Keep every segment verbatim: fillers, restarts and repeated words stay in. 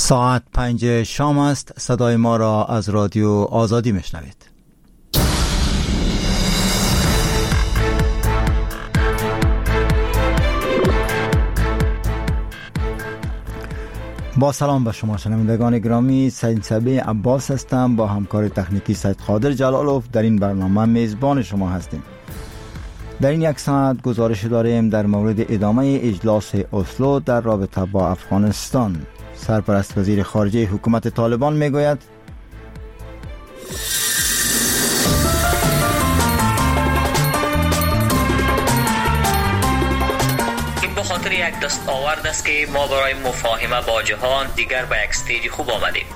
ساعت پنج شام است. صدای ما را از رادیو آزادی میشنوید. با سلام به شما شنوندگان گرامی، سید صبی عباس هستم. با همکار تکنیکی سید قادر جلالوف در این برنامه میزبان شما هستیم. در این یک ساعت گزارش داریم در مورد ادامه اجلاس اسلو در رابطه با افغانستان. سرپرست وزیر خارجه حکومت طالبان میگوید این به خاطر یک دستاورد است که ما برای مفاهمه با جهان دیگر به یک استیج خوب آمدیم.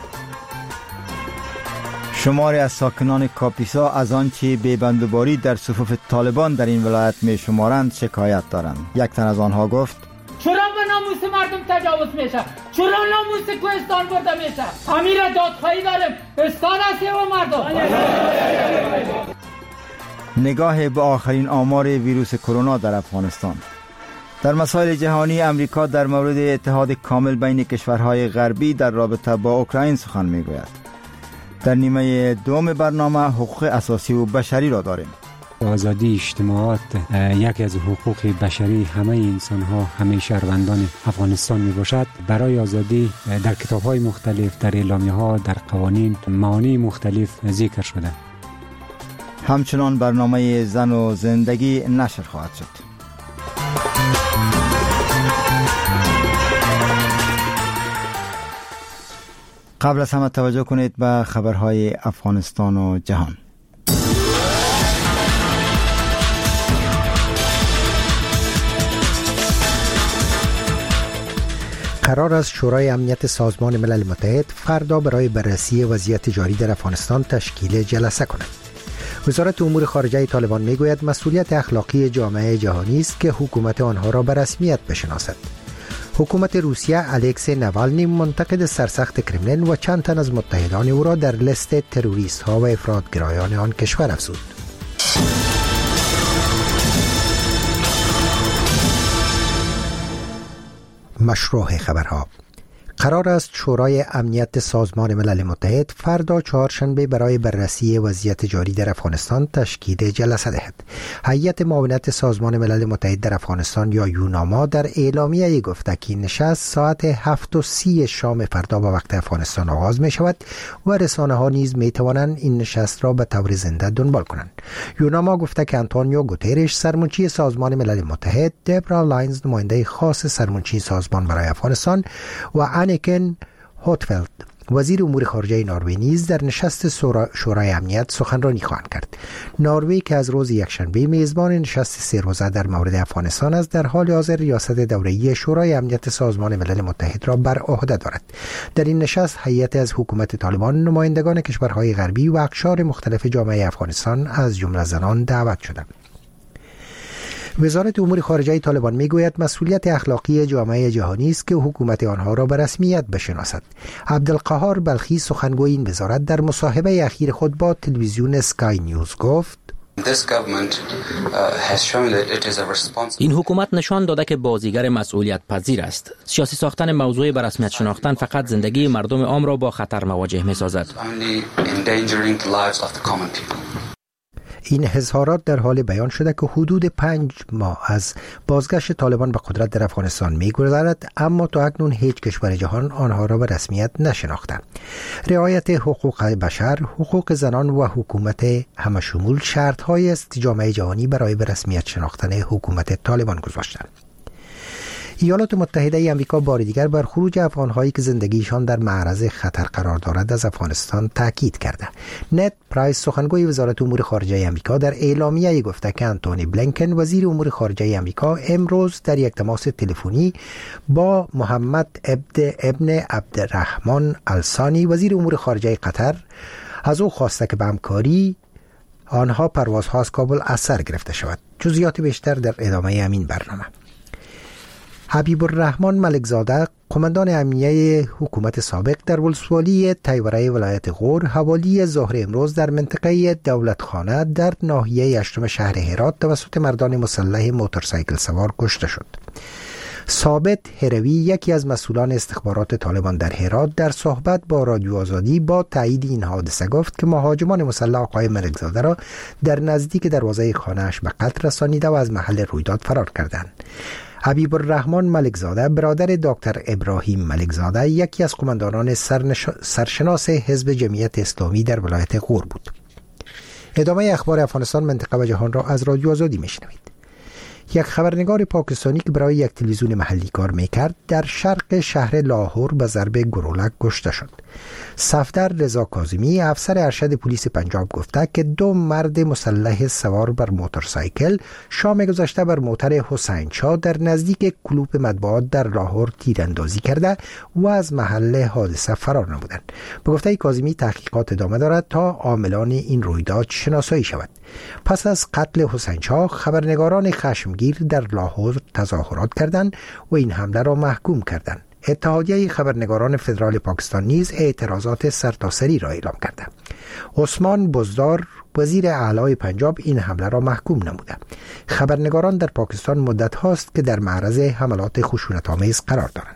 شماری از ساکنان کاپیسا از آنچه بی‌بندوباری در صفوف طالبان در این ولایت می شمارند شکایت دارند. یک تن از آنها گفت چرا به ناموس مردم تجاوز میشه؟ چرا ناموس کوهستان برده میشه؟ همین را دادخواهی داریم. استان است و مردم. نگاه به آخرین آمار ویروس کرونا در افغانستان. در مسائل جهانی امریکا در مورد اتحاد کامل بین کشورهای غربی در رابطه با اوکراین سخن میگوید. در نیمه دوم برنامه حقوق اساسی و بشری را داریم. آزادی اجتماعات یکی از حقوق بشری همه انسان ها، همه شهروندان افغانستان می باشد. برای آزادی در کتاب های مختلف، در اعلامیه ها، در قوانین معانی مختلف ذکر شده. همچنان برنامه زن و زندگی نشر خواهد شد. قبل از همه توجه کنید به خبرهای افغانستان و جهان. قرار است شورای امنیت سازمان ملل متحد فردا برای بررسی وضعیت جاری در افغانستان تشکیل جلسه کند. وزارت امور خارجه طالبان میگوید مسئولیت اخلاقی جامعه جهانی است که حکومت آنها را به رسمیت بشناسد. حکومت روسیه الکسی نوالنی منتقد سرسخت کرملین و چند تن از متحدان او را در لیست تروریست ها و افراطگرایان آن کشور افزود. مشروع خبرها. قرار است شورای امنیت سازمان ملل متحد فردا چهارشنبه برای بررسی وضعیت جاری در افغانستان تشکیل جلسه دهد. هیئت معاونت سازمان ملل متحد در افغانستان یا یوناما در اعلامیه گفته که نشست ساعت هفت و سی شام فردا به وقت افغانستان آغاز می شود و رسانه ها نیز می توانند این نشست را به طور زنده دنبال کنند. یوناما گفته که آنتونیو گوترش سرمنشی سازمان ملل متحد، دبرا لاینز نماینده خاص سرمنشی سازمان برای افغانستان و انیکن هوتفلد وزیر امور خارجه نروژ نیز در نشست شورای امنیت سخنرانی خواهند کرد. نروژ که از روز یکشنبه میزبان نشست سه روزه در مورد افغانستان است، در حال حاضر ریاست دوره‌ای شورای امنیت سازمان ملل متحد را بر عهده دارد. در این نشست هیئت از حکومت طالبان، نمایندگان کشورهای غربی و اقشار مختلف جامعه افغانستان از جمله زنان دعوت شدند. وزارت امور خارجه طالبان میگوید مسئولیت اخلاقی جامعه جهانی است که حکومت آنها را به رسمیت بشناسد. عبدالقهار بلخی سخنگوی این وزارت در مصاحبه اخیر خود با تلویزیون اسکای نیوز گفت این حکومت نشان داده که بازیگر مسئولیت پذیر است. سیاسی ساختن موضوع به رسمیت شناختن فقط زندگی مردم عام را با خطر مواجه می سازد. این اظهارات در حال بیان شده که حدود پنج ماه از بازگشت طالبان به قدرت در افغانستان می‌گذرد، اما تا اکنون هیچ کشور جهان آنها را به رسمیت نشناخته. رعایت حقوق بشر، حقوق زنان و حکومت همشمول شرط‌هایی است که جامعه جهانی برای به رسمیت شناختن حکومت طالبان گذاشتند. ایالات متحده آمریکا بار دیگر بر خروج افغان‌هایی که زندگیشان در معرض خطر قرار دارد از افغانستان تاکید کرده. نت پرایس سخنگوی وزارت امور خارجه آمریکا در اعلامیه‌ای گفته که آنتونی بلینکن وزیر امور خارجه آمریکا امروز در یک تماس تلفنی با محمد عبد ابن عبدالرحمن الثانی وزیر امور خارجه قطر از او خواسته که به همکاری آنها پروازها از کابل از سر گرفته شود. جزئیات بیشتر در ادامه همین برنامه. حبیب الرحمن ملکزاده قماندان امنیه حکومت سابق در ولسوالی تیوره ولایت غور حوالی ظهر امروز در منطقه دولتخانه در ناحیه هشتم شهر هرات توسط مردان مسلح موتورسایکل سوار کشته شد. ثابت هروی یکی از مسئولان استخبارات طالبان در هرات در صحبت با رادیو آزادی با تایید این حادثه گفت که مهاجمان مسلح آقای ملکزاده را در نزدیک دروازه خانه‌اش به قتل رسانیده و از محل رویداد فرار کردند. حبیب الرحمن ملکزاده برادر دکتر ابراهیم ملکزاده یکی از قماندانان سرنش... سرشناس حزب جمعیت اسلامی در ولایت غور بود. ادامه اخبار افغانستان، منطقه و جهان را از رادیو آزادی میشنوید. یک خبرنگار پاکستانی که برای یک تلویزیون محلی کار میکرد در شرق شهر لاهور به ضربه گلوله کشته شد. صفدر رضا کاظمی، افسر ارشد پلیس پنجاب، گفته که دو مرد مسلح سوار بر موتورسایکل شام گذشته بر موتر حسین شاه در نزدیک کلوپ مطبوعات در لاهور تیراندازی کرده و از محل حادثه فرار نمودند. به گفته کاظمی تحقیقات ادامه دارد تا عاملان این رویداد شناسایی شود. پس از قتل حسین شاه، خبرنگاران خشمگیر در لاهور تظاهرات کردند و این حمله را محکوم کردند. اتحادیه خبرنگاران فدرال پاکستان نیز اعتراضات سرتاسری را اعلام کرده. عثمان بزدار، وزیر اعلی پنجاب، این حمله را محکوم نموده. خبرنگاران در پاکستان مدت هاست که در معرض حملات خشونت‌آمیز قرار دارند.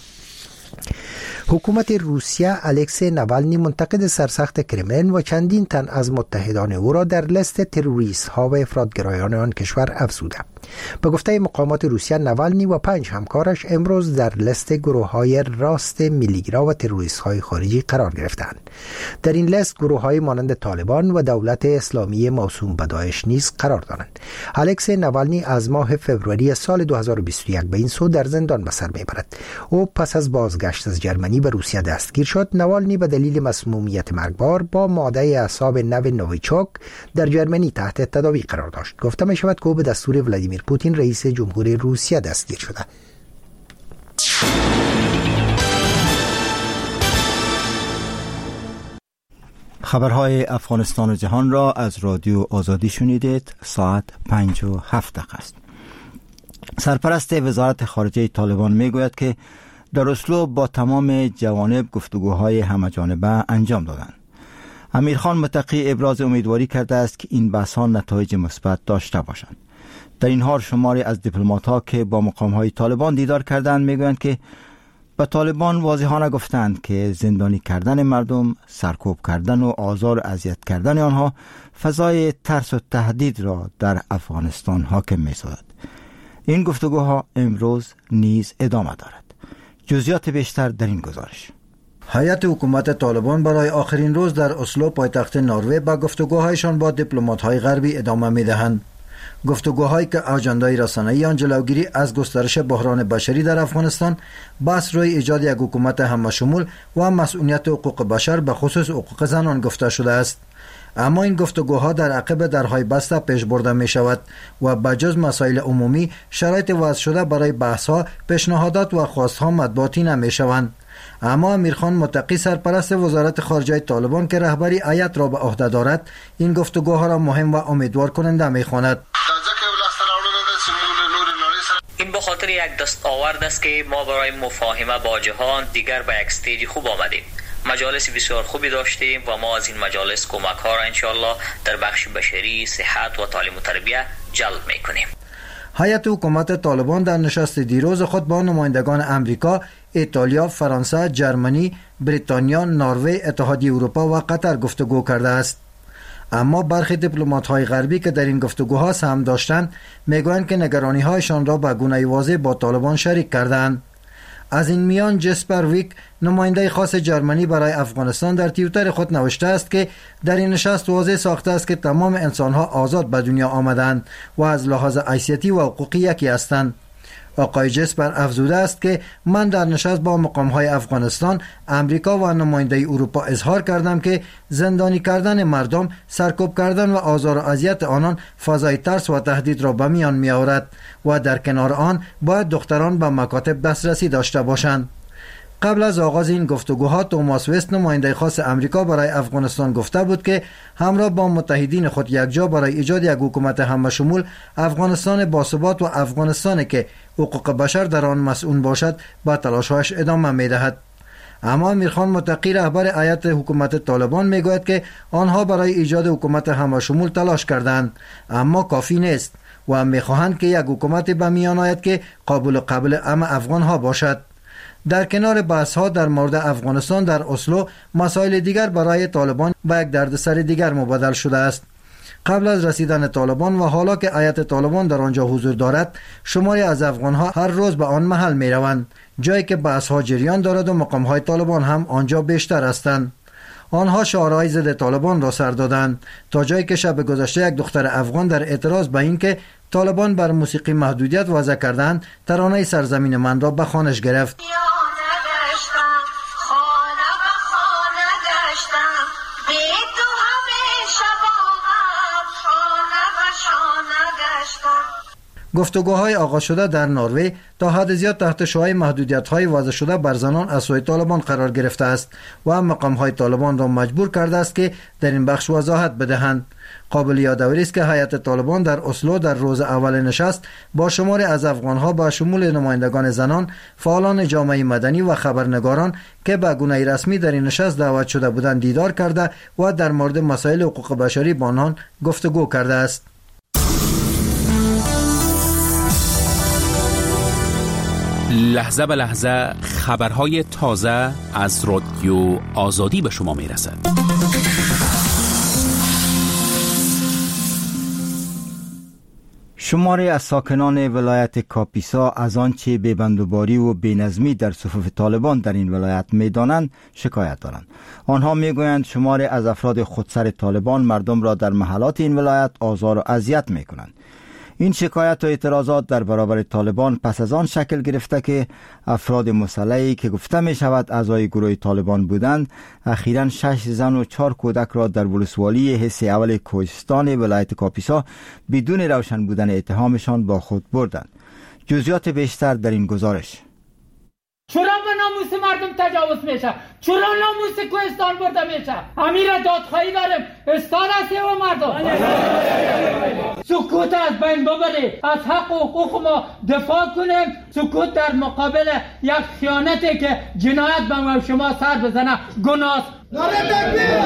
حکومت روسیه الکسی ناوالنی، منتقد سرسخت کرملین و چندین تن از متحدان او را در لیست تروریست ها و افراطگرایان آن کشور افزوده. به گفته مقامات روسیه، ناوالنی و پنج همکارش امروز در لیست گروه های راست میلیگرا و تروریست های خارجی قرار گرفتند. در این لیست گروه های مانند طالبان و دولت اسلامی موسوم به داعش نیز قرار دارند. الکسی ناوالنی از ماه فوریه سال دو هزار و بیست و یک به این سو در زندان به سر میبرد. او پس از بازگشت از جرمنی به روسیه دستگیر شد. ناوالنی به دلیل مسمومیت مرگبار با ماده اعصاب نو نویچوک در جرمنی تحت تداوی قرار داشت. گفته می شود که او به دستور ولادیمیر پوتین رئیس جمهوری روسیه دستگیر شده. خبرهای افغانستان و جهان را از رادیو آزادی شنیدید. ساعت پنج و هفت دقیقه است. سرپرست وزارت خارجه طالبان می گوید که در اسلو با تمام جوانب گفتگوهای همه‌جانبه انجام دادند. امیرخان متقی ابراز امیدواری کرده است که این بحث‌ها نتایج مثبت داشته باشند. در این حال شماری از دیپلمات‌ها که با مقام‌های طالبان دیدار کردند میگویند که به طالبان واضحانه گفتند که زندانی کردن مردم، سرکوب کردن و آزار و اذیت کردن آنها فضای ترس و تهدید را در افغانستان حاکم می‌سازد. این گفتگوها امروز نیز ادامه دارد. جزئیات بیشتر در این گزارش. هیئت حکومت طالبان برای آخرین روز در اسلو پایتخت نروژ با گفتگوهایشان با دیپلمات‌های غربی ادامه می‌دهند. گفتگوهایی که اجندای رسانه‌ای آن جلوگیری از گسترش بحران بشری در افغانستان، بحث روی ایجاد یک حکومت همه‌شمول و مسئولیت حقوق بشر به خصوص حقوق زنان گفته شده است. اما این گفتگوها در عقب درهای بسته پیش برده می شود و بجز مسائل عمومی شرایط وضع شده برای بحث‌ها، پیشنهادات و خواست‌ها مطبوعاتی نمی شوند. اما امیرخان متقی سرپرست وزارت خارجه طالبان که رهبری هیئت را به عهده دارد، این گفتگوها را مهم و امیدوار کننده می خواند. این به خاطر یک دستاورد است که ما برای مفاهمه با جهان دیگر به یک استیج خوب آمدیم. مجالس بسیار خوبی داشتیم و ما از این مجالس کمک ها را انشاءالله در بخش بشری، صحت و تعلیم و تربیت جلب میکنیم. هیئت حکومت طالبان در نشست دیروز خود با نمایندگان امریکا، ایتالیا، فرانسه، جرمنی، بریتانیا، نروژ، اتحادیه اروپا و قطر گفتگو کرده است. اما برخی دیپلمات‌های غربی که در این گفتگوها سهم داشتند میگویند که نگرانی‌هایشان را به گونه واضح با طالبان شریک کردند. از این میان جسپر ویک، نماینده خاص جرمنی برای افغانستان، در توییتر خود نوشته است که در این نشست واضح ساخته است که تمام انسان‌ها آزاد به دنیا آمدند و از لحاظ حیثیتی و حقوقی یکی هستند. آقای جسپر افزوده است که من در نشست با مقام‌های افغانستان، امریکا و نماینده اروپا اظهار کردم که زندانی کردن مردم، سرکوب کردن و آزار و اذیت آنان فضای ترس و تهدید را به میان می آورد و در کنار آن باید دختران به مکاتب دسترسی داشته باشند. قبل از آغاز این گفتگوها، توماس وست، نماینده خاص امریکا برای افغانستان، گفته بود که همراه با متحدین خود یکجا برای ایجاد یک حکومت همه‌شمول، افغانستان باثبات و افغانستانی که حقوق بشر در آن مسئول باشد به تلاش‌هایش ادامه می‌دهد. اما امیرخان متقی، رهبر هیئت حکومت طالبان، میگوید که آنها برای ایجاد حکومت همه‌شمول تلاش کردند، اما کافی نیست. و میخواهند که یک حکومت به میان آید که قابل قبول همه افغان ها باشد. در کنار بحث ها در مورد افغانستان در اسلو، مسائل دیگر برای طالبان به یک دردسر دیگر مبدل شده است. قبل از رسیدن طالبان و حالا که هیئت طالبان در آنجا حضور دارد، شماری از افغان ها هر روز به آن محل می روند، جایی که بحث ها جریان دارد و مقام های طالبان هم آنجا بیشتر هستند. آنها شعارهای ضد طالبان را سر دادند، تا جایی که شب گذشته یک دختر افغان در اعتراض به این که طالبان بر موسیقی محدودیت وضع کردند، ترانه سرزمین من را به خوانش گرفت. گفتگوهای آغاز شده در نروژ تا حد زیاد تحت شعاع محدودیت‌های وضع شده بر زنان از سوی طالبان قرار گرفته است و مقام‌های طالبان را مجبور کرده است که در این بخش وضاحت بدهند. قابل یادآوری است که هیئت طالبان در اسلو در روز اول نشست با شماری از افغان‌ها با شمول نمایندگان زنان، فعالان جامعه مدنی و خبرنگاران که به گونه رسمی در این نشست دعوت شده بودند دیدار کرده و در مورد مسائل حقوق بشری با آنان گفتگو کرده است. لحظه به لحظه خبرهای تازه از رادیو آزادی به شما می رسد. شماری از ساکنان ولایت کاپیسا از آنچه بی‌بندوباری و بی‌نظمی در صفوف طالبان در این ولایت می‌دانند شکایت دارند. آنها می‌گویند شماری از افراد خودسر طالبان مردم را در محلات این ولایت آزار و اذیت می‌کنند. این شکایت و اعتراضات در برابر طالبان پس از آن شکل گرفته که افراد مسلحی که گفته می شود اعضای گروه طالبان بودند اخیراً شش زن و چهار کودک را در ولسوالی حصه اول کوهستان ولایت کاپیسا بدون روشن بودن اتهامشان با خود بردند. جزئیات بیشتر در این گزارش. چرا به ناموس مردم تجاوز میشه؟ چرا ناموس کوهستان برده میشه؟ امیر دادخواهی داریم، استاد هستی و مردم سکوت از بین ببری، از حق و حقوق ما دفاع کنیم. سکوت در مقابل یک خیانتی که جنایت به ما شما سر بزنه گناه. نعره تکبیر!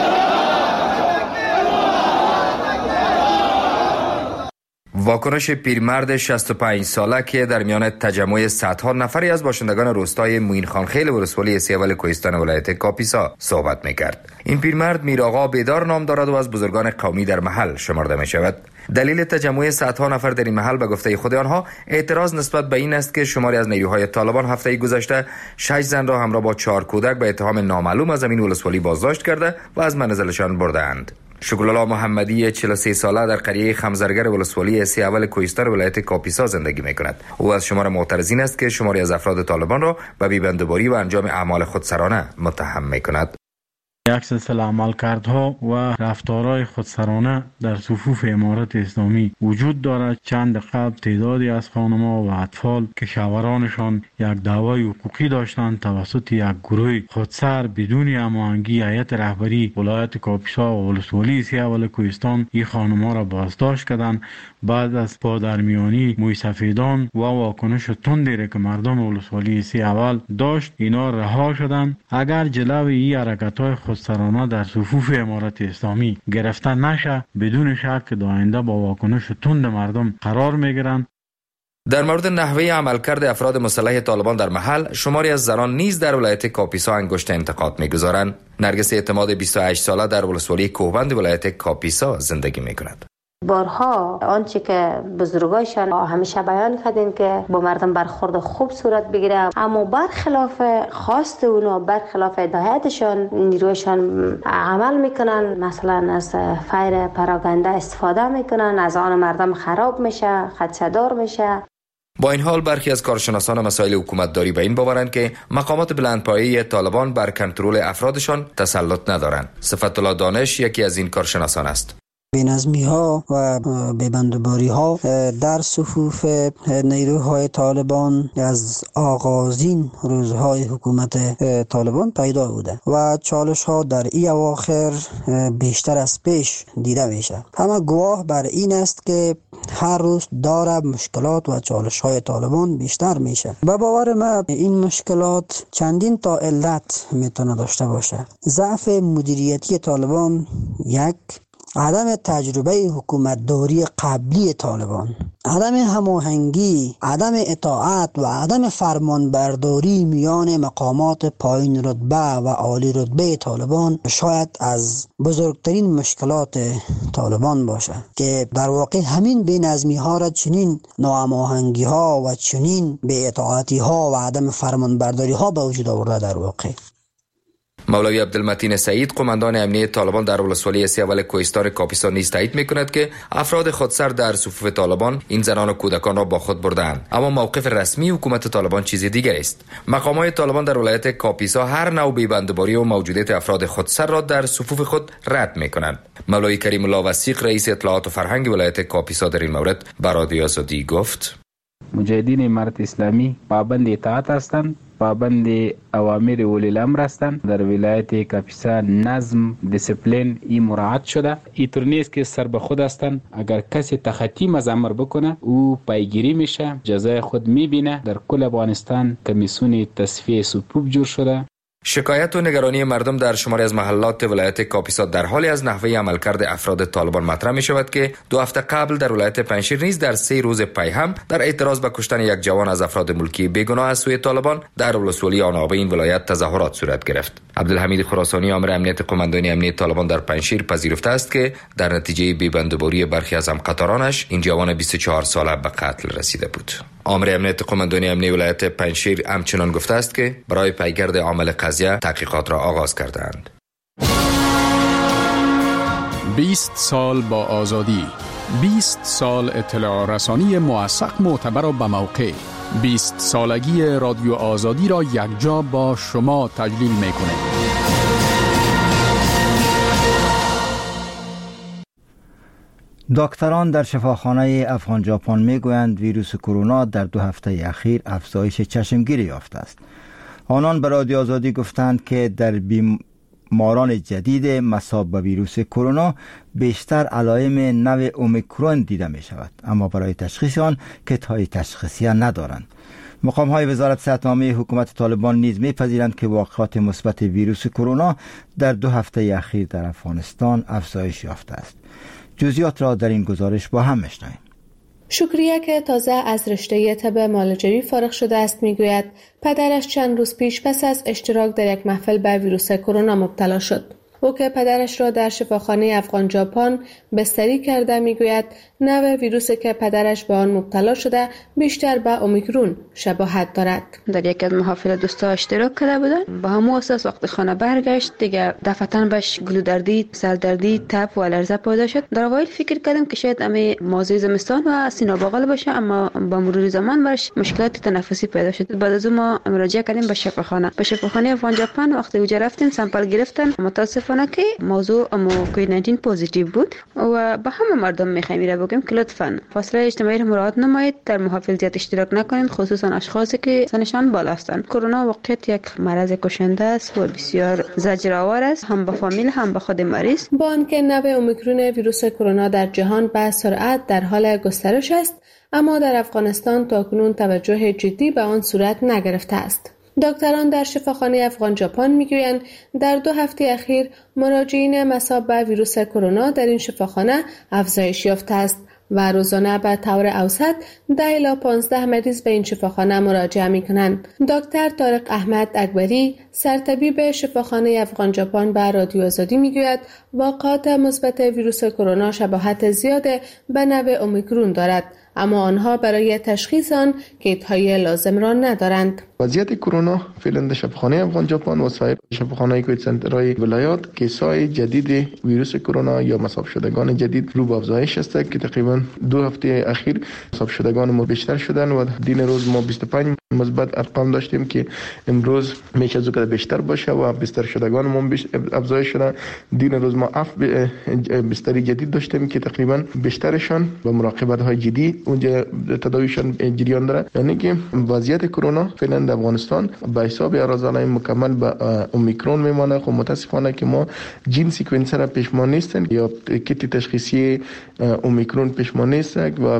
واکنش پیرمرد شصت و پنج ساله که در میان تجمع صدها نفری از باشندگان روستای موین خان خیل ولسوالی سیاول کوهستان ولایت کاپیسا صحبت میکرد. این پیرمرد میر آقا بیدار نام دارد و از بزرگان قومی در محل شمرده می شود. دلیل تجمع صدها نفر در این محل به گفته خود آنها اعتراض نسبت به این است که شماری از نیروهای طالبان هفته گذشته شش زن را همراه با چهار کودک به اتهام نامعلوم از زمین ولسوالی بازداشت کرده و از منزلشان بردند. شکرالله محمدی چهل و سه ساله در قریه خمزرگر ولسوالی سیاول کوهستان ولایت کاپیسا زندگی می‌کند. او از شمار معترضین است که شماری از افراد طالبان را به بی‌بندوباری و انجام اعمال خودسرانه متهم می‌کند. یک سلسله عملکردها و رفتارهای خودسرانه در صفوف امارت اسلامی وجود دارد. چند قبل تعدادی از خانم‌ها و اطفال که شوهرانشان یک دعوای حقوقی داشتند توسط یک گروه خودسر بدون هماهنگی هیئت رهبری ولایت کاپیسا و ولسوالی سیاول کوهستان این خانم‌ها را بازداشت کردند. بعد از پادرمیانی موی سفیدان و واکنش تندی که مردم ولسوالی سیاول داشت اینا رها شدند. اگر جلوی این حرکت‌های خودسرانه در صفوف امارت اسلامی گرفته نشه بدون شک در آینده با واکنش تند مردم قرار میگیرند. در مورد نحوه عملکرد افراد مسلح طالبان در محل شماری از زنان نیز در ولایت کاپیسا انگشت انتقاد میگذارند. نرگس اعتماد بیست و هشت ساله در ولسوالی کوهبند ولایت کاپیسا زندگی میکند. بارها آنچه که بزرگایشان همیشه بیان کردیم که با مردم برخورد خوب صورت بگیره، اما برخلاف خواست اونا، برخلاف هدایتشان نیرویشان عمل میکنن. مثلا از فیر پراگنده استفاده میکنن، از آن مردم خراب میشه، خدشه‌دار میشه. با این حال برخی از کارشناسان مسائل حکومتداری به این باورند که مقامات بلندپایه طالبان بر کنترل افرادشان تسلط ندارند. صفت الله دانش یکی از این کارشناسان است. بی‌نظمی ها و بی‌بندوباری ها در صفوف نیروهای طالبان از آغازین روزهای حکومت طالبان پیدا بوده و چالش ها در این اواخر بیشتر از پیش دیده میشه. اما گواه بر این است که هر روز داره مشکلات و چالش های طالبان بیشتر میشه. به باور ما این مشکلات چندین تا علت میتونه داشته باشه. ضعف مدیریتی طالبان یک، عدم تجربه حکومتداری قبلی طالبان، عدم هماهنگی، عدم اطاعت و عدم فرمانبرداری میان مقامات پایین رتبه و عالی رتبه طالبان شاید از بزرگترین مشکلات طالبان باشه که در واقع همین بی‌نظمی ها را، چنین ناهماهنگی ها و چنین بی اطاعتی ها و عدم فرمانبرداری ها به وجود آورده در واقع. مولوی عبدالمتین سعید قماندان امنیه طالبان در ولسوالی سی اول کوهستان کاپیسا نیز تایید می‌کند که افراد خودسر در صفوف طالبان این زنان و کودکان را با خود بردند، اما موقف رسمی حکومت طالبان چیز دیگر است. مقامات طالبان در ولایت کاپیسا هر نوع بی‌بندوباری و موجودیت افراد خودسر را در صفوف خود رد می‌کنند. مولوی کریم الله وثیق رئیس اطلاعات و فرهنگ ولایت کاپیسا در این مورد به رادیو آزادی گفت: مجاهدین امارت اسلامی پابند اطاعت هستند، پابند اوامر ولی الامر هستند. در ولایت کاپیسا نظم دیسپلین ای مراعات شده. اینطور نیست که سر به خود هستند. اگر کسی تخطی از امر بکنه او پیگیری میشه، جزای خود میبینه. در کل افغانستان کمیسیون تصفیه صفوف جور شده. شکایت و نگرانی مردم در شماری از محلات ولایت کاپیسا در حالی از نحوه عملکرد افراد طالبان مطرح می شود که دو هفته قبل در ولایت پنجشیر نیز در سه روز پی هم در اعتراض به کشتن یک جوان از افراد ملکی بیگناه از سوی طالبان در ولسوالی آنابه این ولایت تظاهرات صورت گرفت. عبدالحمید خراسانی آمر امنیت قماندانی امنیت طالبان در پنجشیر پذیرفته است که در نتیجه بی‌بندوباری برخی از همقطارانش این جوان بیست و چهار ساله به قتل رسیده بود. آمر امنیت قماندانی امنیت ولایت پنجشیر همچنان گفته است که برای پیگرد عامل قضیه تحقیقات را آغاز کردند. بیست سال با آزادی، بیست سال اطلاع رسانی موثق، معتبر و به موقع. بیست سالگی رادیو آزادی را یکجا با شما تجلیل می‌کنیم. دکتران در شفاخانه افغان ژاپن میگویند ویروس کرونا در دو هفته اخیر افزایش چشمگیری یافته است. آنان به رادیو آزادی گفتند که در بیماران جدید مصاب به ویروس کرونا بیشتر علائم نوع اومیکرون دیده می شود، اما برای تشخیص آن کیت‌های تشخیصی ندارند. مقام‌های وزارت صحت‌عامه حکومت طالبان نیز می‌پذیرند که واقعات مثبت ویروس کرونا در دو هفته اخیر در افغانستان افزایش یافته است. جزئیات را در این گزارش با هم می‌شنویم. شکریه که تازه از رشته طب معالجوی فارغ شده است میگوید پدرش چند روز پیش پس از اشتراک در یک محفل به ویروس کرونا مبتلا شد. او که پدرش را در شفاخانه افغان ژاپن بستری کرده میگوید نوع ویروسی که پدرش به آن مبتلا شده بیشتر به اومیکرون شباهت دارد. در یک از محافل دوستا اشتراک کرده بودن، با همون اساس وقتی خانه برگشت دیگه دفعتاً بهش گلودردی، سردردی، تب و الرژی پیدا شد. در اوایل فکر کردم که شاید امی موضوع زمستان و سینه بغل باشه، اما با مرور زمان برش مشکلات تنفسی پیدا شد. بعد از اون ما مراجعه کردیم به شفاخانه. به شفاخانه افغان ژاپن وقتی اونجا رفتیم سامپل گرفتن، متاسفانه که موضوع امو کووید نوزده پوزیتیو بود و به همه مردم میخوایم میره بگیم که لطفاً فاصله اجتماعی را مراعات نمایید، در محافل زیاد اشتراک نکنید، خصوصا اشخاصی که سنشان بالا هستند. کرونا واقعیت یک مرض کشنده است و بسیار زجرآور است، هم به فامیل هم به خود مریض. با آنکه نوع اومیکرون ویروس کرونا در جهان به سرعت در حال گسترش است، اما در افغانستان تاکنون توجه جدی به آن صورت نگرفته است. دکتران در شفاخانه افغان ژاپن میگویند در دو هفته اخیر مراجعین مصاب به ویروس کرونا در این شفاخانه افزایش یافته است و روزانه به طور اوسط ده الی پانزده مریض به این شفاخانه مراجعه میکنند. دکتر طارق احمد اکبری سرطبیب شفاخانه افغان ژاپن به رادیو آزادی میگوید واقعات مثبت ویروس کرونا شباهت زیاد به نوع اومیکرون دارد، اما آنها برای تشخیص آن کیت‌های لازم را ندارند. وضعیت کرونا فعلا در شفاخانه افغان ژاپن و سایر شفاخانه‌های کووید سنترهای ولایات کیس‌های جدید ویروس کرونا یا مصاب شدگان جدید رو به افزایش است که تقریبا دو هفته اخیر مصاب شدگان ما بیشتر شدن و دین روز ما بیست و پنج مثبت ارقام داشتیم که امروز میشه از اون بیشتر باشه و بستر شدگان ما افزایش شدن. دین روز ما اف بستری جدید داشتیم که تقریبا بیشترشان با مراقبت های جدی اونجا تداویشان جریان داره. یعنی که وضعیت کرونا فعلا در افغانستان به حساب ارزالای مکمل به اومیکرون میمانه. خب متاسفانه که ما جین سیکونسر پیشمان نیستن یا کیت تشخیصی اومیکرون پیشمان نیست و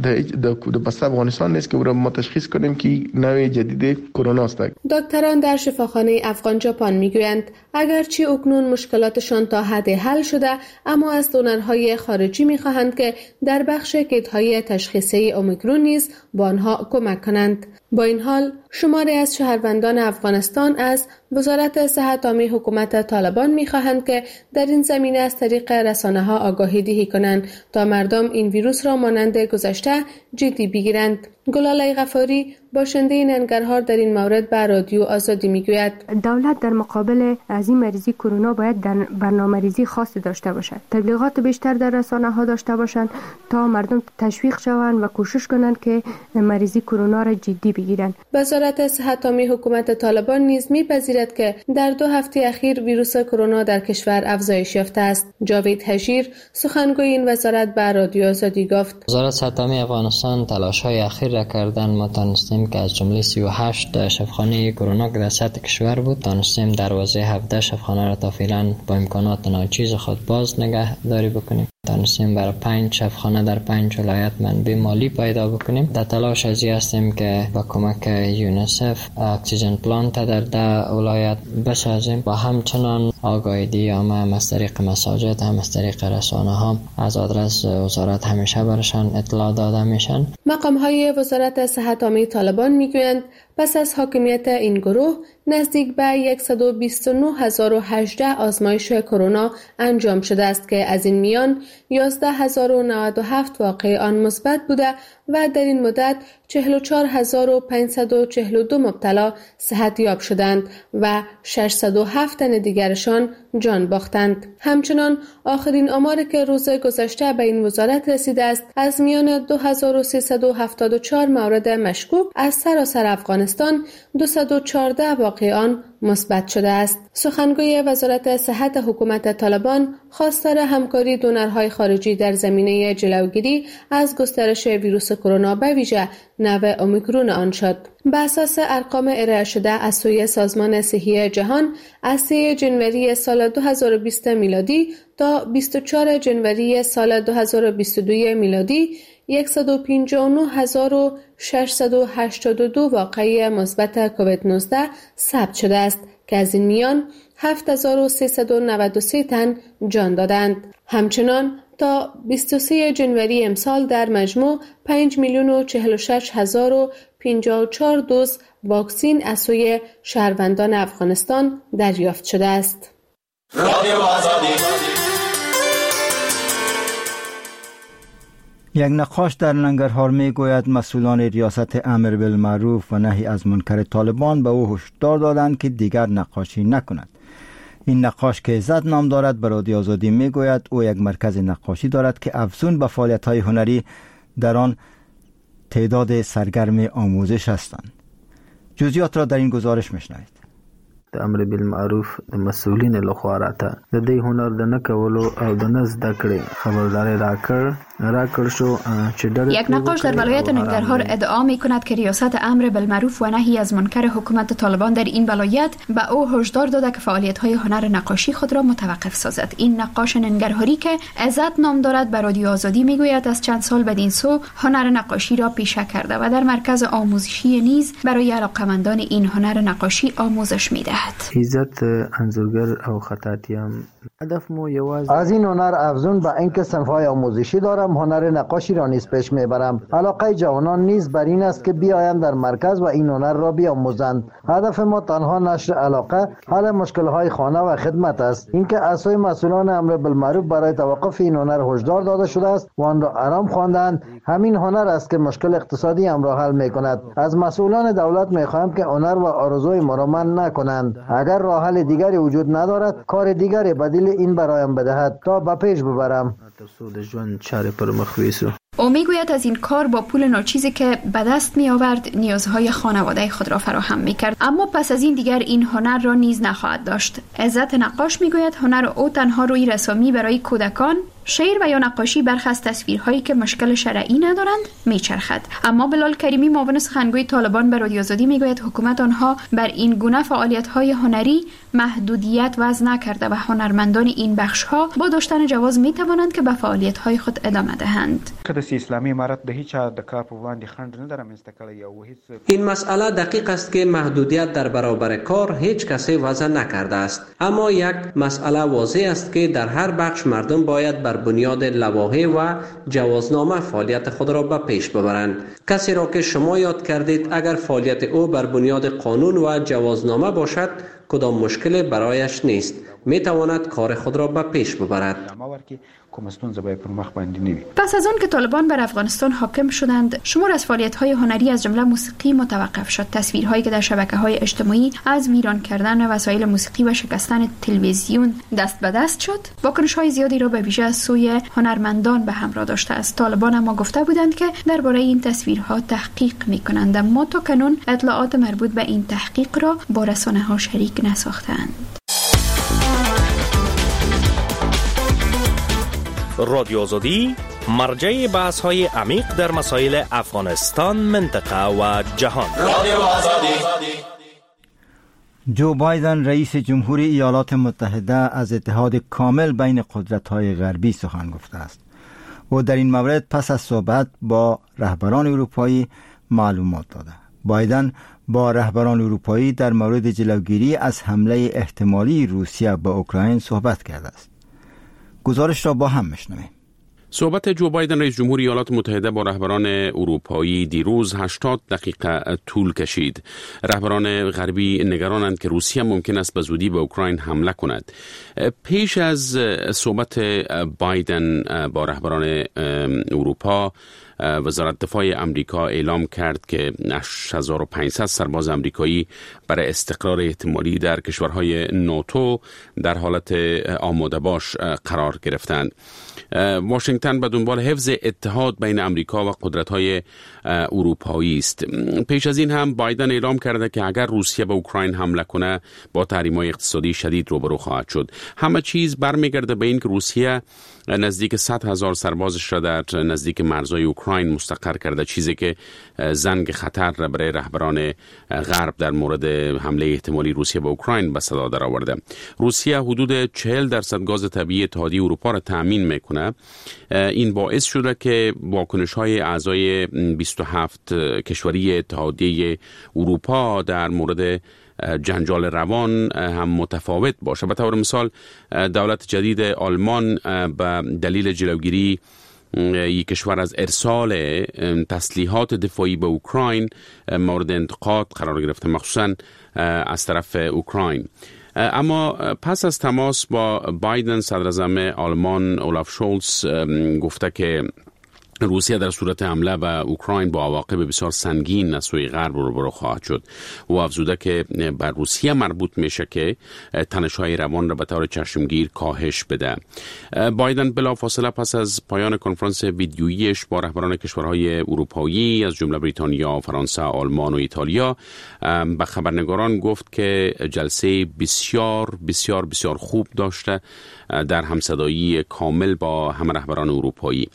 در بسته افغانستان نیست که او را ما تشخیص کنیم که نوع جدید کرونا است. دکتران در شفاخانه افغان ژاپن میگویند اگرچه اکنون مشکلاتشان تا حد حل شده، اما از دونرهای خارجی میخواهند که در بخش کیت‌های تشخیصی اومیکرون نیز با آنها کمک کنند. با این حال شماری از شهروندان افغانستان از وزارت صحت عامه حکومت طالبان می‌خواهند که در این زمینه از طریق رسانه‌ها آگاهی دهی کنند تا مردم این ویروس را مانند گذشته جدی بگیرند. گلاله غفاری باشنده ننگرهار در این مورد به رادیو آزادی میگوید دولت در مقابل از این مریضی کرونا باید برنامه‌ریزی خاصی داشته باشد، تبلیغات بیشتر در رسانه‌ها داشته باشند تا مردم تشویق شوند و کوشش کنند که مریضی کرونا را جدی بگیرند. وزارت صحت عامه حکومت طالبان نیز می‌پذیرد که در دو هفته اخیر ویروس کرونا در کشور افزایش یافته است. جاوید حجیر سخنگوی این وزارت به رادیو آزادی گفت وزارت صحت عامه افغانستان تلاش‌های اخیر را کردن. ما تانستیم که از جمله سی و هشت شفاخانه کرونا که در سطح کشور بود تانستیم دروازه هفده شفاخانه را تا فعلا با امکانات ناچیز خود باز نگهداری بکنیم. تانستیم برای پنج شفاخانه در پنج ولایت منبع مالی پیدا بکنیم. در تلاش ازی هستیم که با کمک یونیسف اکسیژن پلانت در ده ولایت بسازیم و همچنان آگاهی عامه هم از طریق مساجد هم از طریق رسانه ها از آدرس وزارت همیشه برشان اطلاع داده میشن. مقام های وزارت صحت عامه طالبان میگویند پس از حاکمیت این گروه نزدیک به صد و بیست و نه هزار و هجده آزمایش کرونا انجام شده است که از این میان یازده هزار و نود و هفت واقع آن مثبت بوده و در این مدت چهل و چهار هزار و پانصد و چهل و دو مبتلا صحت یاب شدند و ششصد و هفت تن دیگرشان جان باختند. همچنان آخرین آماری که روز گذشته به این وزارت رسیده است از میان دو هزار و سیصد و هفتاد و چهار مورد مشکوک از سراسر افغانستان دویست و چهارده واقع آن مثبت شده است. سخنگوی وزارت صحت حکومت طالبان خواستار همکاری دونرهای خارجی در زمینه جلوگیری از گسترش ویروس کرونا به ویژه نوع اومیکرون آن شد. بر اساس ارقام ارائه شده از سوی سازمان صحی جهان از سوم ژانویه سال دو هزار و بیست میلادی تا بیست و چهارم ژانویه سال دو هزار و بیست و دو میلادی صد و پنجاه و نه هزار و ششصد و هشتاد و دو واقعه مثبت کووید نوزده ثبت شده است که از این میان هفت هزار و سیصد و نود و سه تن جان دادند. همچنان تا بیست و سوم ژانویه امسال در مجموع پنج میلیون و چهل و شش هزار و پنجاه و چهار دوز واکسین از سوی شهروندان افغانستان دریافت شده است. رادیو آزادی. یک نقاش در ننگرهار می گوید مسئولان ریاست امر بالمعروف و نهی از منکر طالبان به او هشدار دادند که دیگر نقاشی نکند. این نقاش که عزت نام دارد به رادیو آزادی می گوید او یک مرکز نقاشی دارد که افزون به فعالیت‌های هنری در آن تعداد سرگرم آموزش هستند. جزئیات را در این گزارش میشنوید. د امر بالمعروف د مسئولین لخوا راته د دې هنر د نه کولو او د نه زده کړې خبرداری راکړ راکړ شو چې یک نقاش در ولایت ننگرهار ادعا می کند که ریاست امر بالمعروف و نهی از منکر حکومت طالبان در این ولایت به او هشدار داده که فعالیت‌های هنر نقاشی خود را متوقف سازد. این نقاش ننگرهاری که عزت نام دارد به رادیو آزادی میگوید از چند سال بدین سو هنر نقاشی را پیشه کرده و در مرکز آموزشی نیز برای علاقه‌مندان این هنر نقاشی آموزش می‌دهد. عزت انځورګر او خطاطیم هدف مو یواز از این هنر افزون به اینکه صنف‌های آموزشی دارم هنر نقاشی را نیز پیش میبرم. علاقه جوانان نیز بر این است که بیایند در مرکز و این هنر را بیاموزند. هدف ما تنها نشر علاقه، حل مشکل‌های خانه و خدمت است. اینکه از سوی مسئولان امر بالمعروف برای توقف این هنر هشدار داده شده است و آن را آرام خواندند. همین هنر است که مشکل اقتصادی هم را حل میکند. از مسئولان دولت میخواهم که هنر و آرزوی ما را منع نکنند. اگر راه حل دیگری وجود ندارد کار دیگری بدیل این برایم بدهد تا به پیش ببرم. او میگوید از این کار با پول ناچیزی که به دست می آورد نیازهای خانواده خود را فراهم می کرد، اما پس از این دیگر این هنر را نیز نخواهد داشت. عزت نقاش میگوید هنر او تنها روی رسامی برای کودکان شعر و یا نقاشی برخی از تصویرهایی که مشکل شرعی ندارند میچرخد. اما بلال کریمی معاون سخنگوی طالبان به رادیو آزادی میگوید حکومت آنها بر این گونه فعالیت‌های هنری محدودیت وضع نکرده و هنرمندان این بخش‌ها با داشتن جواز میتوانند که به فعالیت‌های خود ادامه دهند. اسلامی امارت به هیچ د کار په وړاندې خنډ نه درامنځته کړی یا هیڅ. این مسئله دقیق است که محدودیت در برابر کار هیچ کسی وضع نکرده است، اما یک مسئله واضح است که در هر بخش مردم باید بر بنیاد لوایح و جوازنامه فعالیت خود را به پیش ببرند. کسی را که شما یاد کردید اگر فعالیت او بر بنیاد قانون و جوازنامه باشد کدام مشکل برایش نیست، می تواند کار خود را به پیش ببرد. پس از آن که طالبان بر افغانستان حاکم شدند، شمار از فعالیت‌های هنری از جمله موسیقی متوقف شد. تصویرهایی که در شبکه‌های اجتماعی از ویران کردن وسایل موسیقی و شکستن تلویزیون دست به دست شد، واکنش‌های زیادی را به ویژه از سوی هنرمندان به همراه داشته است. طالبان اما گفته بودند که درباره این تصویرها تحقیق می‌کنند، اما تا کنون اطلاعات مربوط به این تحقیق را با رسانه‌ها شریک نساختند. رادیو آزادی مرجع بحث های عمیق در مسائل افغانستان، منطقه و جهان. رادیو آزادی. جو بایدن رئیس جمهوری ایالات متحده از اتحاد کامل بین قدرت‌های غربی سخن گفته است. او در این مورد پس از صحبت با رهبران اروپایی معلومات داده. بایدن با رهبران اروپایی در مورد جلوگیری از حمله احتمالی روسیه به اوکراین صحبت کرده است. گزارش را با هم میشنویم. صحبت جو بایدن رئیس جمهوری ایالات متحده با رهبران اروپایی دیروز هشتاد دقیقه طول کشید. رهبران غربی نگرانند که روسیه ممکن است به زودی به اوکراین حمله کند. پیش از صحبت بایدن با رهبران اروپا، وزارت دفاع امریکا اعلام کرد که هشت هزار و پانصد سرباز امریکایی برای استقرار احتمالی در کشورهای ناتو در حالت آماده باش قرار گرفتند. واشنگتن به دنبال حفظ اتحاد بین امریکا و قدرت‌های اروپایی است. پیش از این هم بایدن اعلام کرده که اگر روسیه به اوکراین حمله کنه با تحریم‌های اقتصادی شدید روبرو خواهد شد. همه چیز برمیگرده به این که روسیه نزدیک صد هزار سربازش را در نزدیک مرزهای اوکراین مستقر کرده، چیزی که زنگ خطر را برای رهبران غرب در مورد حمله احتمالی روسیه به اوکراین به صدا در آورده. روسیه حدود چهل درصد گاز طبیعی اتحادیه اروپا را تأمین میکنه. این باعث شده که واکنش‌های اعضای بیست و هفت کشوری اتحادیه اروپا در مورد جنجال روان هم متفاوت باشه. به طور مثال دولت جدید آلمان به دلیل جلوگیری یک کشور از ارسال تسلیحات دفاعی به اوکراین مورد انتقاد قرار گرفته، مخصوصا از طرف اوکراین. اما پس از تماس با بایدن، صدر اعظم آلمان اولاف شولز گفته که روسیه در صورت حمله به اوکراین با عواقب بسیار سنگین از سوی غرب روبرو خواهد شد. او افزوده که بر روسیه مربوط میشه که تنش‌های روان را به طور چشمگیر کاهش بده. بایدن بلافاصله پس از پایان کنفرانس ویدیوییش با رهبران کشورهای اروپایی از جمله بریتانیا، فرانسه، آلمان و ایتالیا به خبرنگاران گفت که جلسه بسیار بسیار بسیار خوب داشته در همصدایی کامل با همه رهبران اروپایی.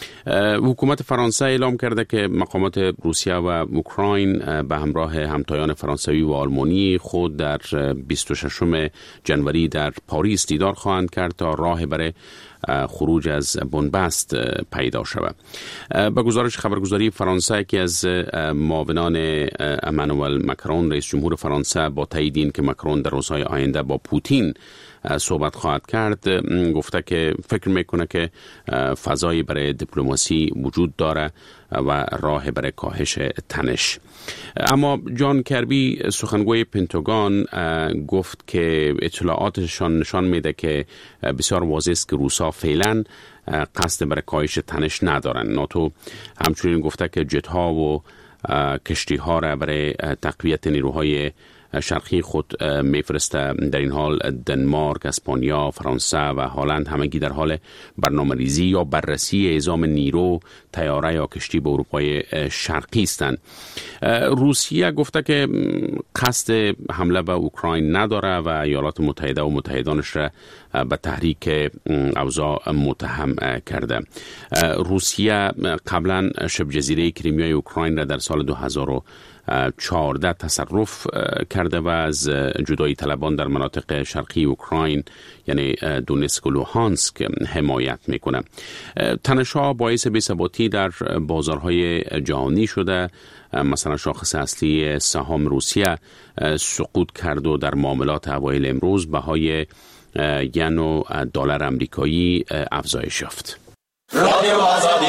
حکومت فرانسه اعلام کرده که مقامات روسیه و اوکراین به همراه همتایان فرانسوی و آلمانی خود در بیست و ششم جنوری در پاریس دیدار خواهند کرد تا راه برای خروج از بنبست پیدا شود. به گزارش خبرگزاری فرانسه که از معاونان امانوئل مکرون رئیس جمهور فرانسه با تایید این که مکرون در روزهای آینده با پوتین صحبت خواهد کرد، گفته که فکر میکنه که فضایی برای دیپلماسی وجود داره و راه برای کاهش تنش. اما جان کربی سخنگوی پنتاگون گفت که اطلاعاتشان نشان میده که بسیار واضح است که روسا فعلا قصد برای کاهش تنش ندارن. ناتو همچنین گفته که جت ها و کشتی ها را برای تقویت نیروهای شرقی خود میفرسته. در این حال دنمارک، اسپانیا، فرانسه و هلند همگی در حال برنامه‌ریزی یا بررسی اعزام نیرو طیاره یا کشتی به اروپای شرقی هستند. روسیه گفته که قصد حمله به اوکراین نداره و ایالات متحده و متحدانش را به تحریک اوضاع متهم کرده. روسیه قبلا شبه جزیره کریمیای اوکراین را در سال دو هزار و چهارده تصرف کرده و از جدایی طلبان در مناطق شرقی اوکراین یعنی دونتسک و لوهانسک حمایت میکنه. تنش‌ها باعث بی‌ثباتی در بازارهای جهانی شده. مثلا شاخص اصلی سهام روسیه سقوط کرد و در معاملات اوایل امروز بهای ین و دلار آمریکایی افزایش یافت. رادیو آزادی.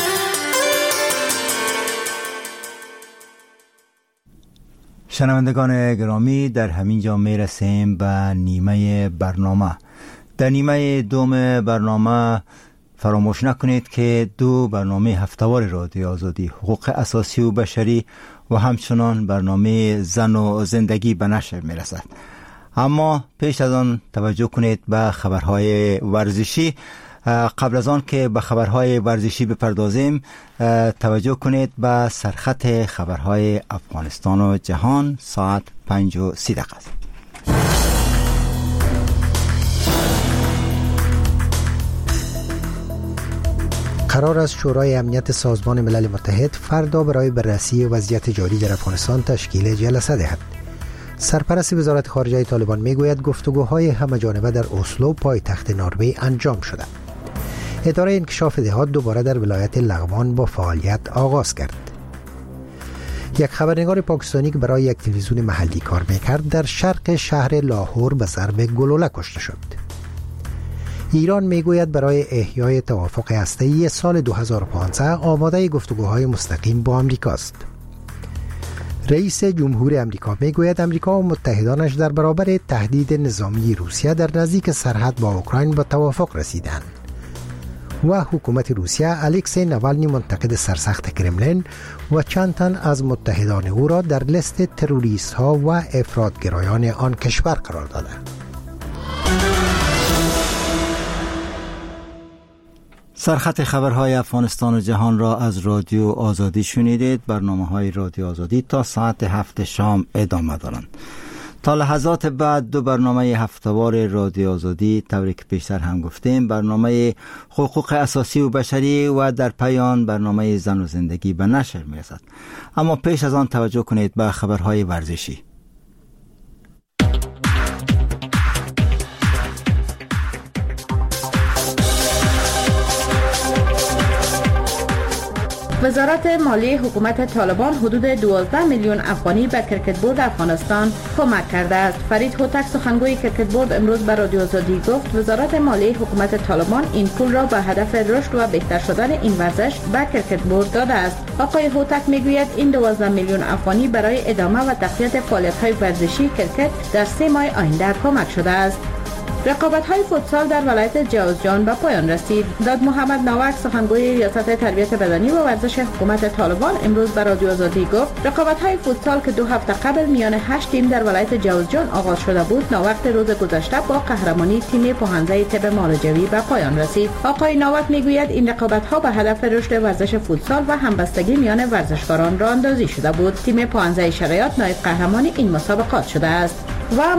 شنوندگان گرامی، در همین جا می رسیم به نیمه برنامه. در نیمه دوم برنامه فراموش نکنید که دو برنامه هفته‌وار رادیو آزادی، حقوق اساسی و بشری و همچنان برنامه زن و زندگی به نشر می رسد. اما پیش از آن توجه کنید به خبرهای ورزشی. قبل از آن که به خبرهای ورزشی بپردازیم، توجه کنید به سرخط خبرهای افغانستان و جهان ساعت پنج و سی دقیقه. قرار است شورای امنیت سازمان ملل متحد فردا برای بررسی وضعیت جاری در افغانستان تشکیل جلسه دهد. سرپرست وزارت خارجه طالبان میگوید گفتگوهای همه‌جانبه در اسلو پایتخت نروژ انجام شده. اداره انکشاف دهات دوباره در ولایت لغمان با فعالیت آغاز کرد. یک خبرنگار پاکستانی که برای یک تلویزیون محلی کار میکرد در شرق شهر لاهور به ضرب گلوله کشته شد. ایران میگوید برای احیای توافق هسته‌ای سال دو هزار و پانزده آماده گفتگوهای مستقیم با آمریکا است. رئیس جمهور آمریکا میگوید آمریکا و متحدانش در برابر تهدید نظامی روسیه در نزدیک سرحد با اوکراین به توافق رسیدند. و حکومت روسیه الکسی ناوالنی منتقد سرسخت کرملین و چند تن از متحدان او را در لیست تروریست ها و افراطگرایان آن کشور قرار داده. سرخط خبرهای افغانستان و جهان را از رادیو آزادی شنیدید. برنامه‌های رادیو آزادی تا ساعت هفت شام ادامه دارند. تا لحظات بعد دو برنامه هفته‌وار رادیو آزادی، طوری که پیشتر هم گفتیم، برنامه حقوق اساسی و بشری و در پایان برنامه زن و زندگی به نشر می‌رسد. اما پیش از آن توجه کنید به خبرهای ورزشی. وزارت مالی حکومت طالبان حدود دوازده میلیون افغانی به کرکت بورد افغانستان کمک کرده است. فرید هوتک سخنگوی کرکت بورد امروز به رادیو آزادی گفت وزارت مالی حکومت طالبان این پول را به هدف رشد و بهتر شدن این ورزش به کرکت بورد داده است. آقای هوتک میگوید این دوازده میلیون افغانی برای ادامه و تقویت فعالیت‌های ورزشی کرکت در سه ماه آینده کمک شده است. رقابت‌های فوتسال در ولایت جوزجان به پایان رسید. داد محمد ناوک سخنگوی ریاست تربیت بدنی و ورزش حکومت طالبان امروز به رادیو آزادی گفت رقابت‌های فوتسال که دو هفته قبل میان هشت تیم در ولایت جوزجان آغاز شده بود، ناوقت روز گذشته با قهرمانی تیم پوهنده طب مالجوی به پایان رسید. آقای ناوک میگوید این رقابت‌ها به هدف رشد ورزش فوتسال و همبستگی میان ورزشکاران راه اندازی شده بود. تیم پوهنده شریعت نایب قهرمان این مسابقات شده است. و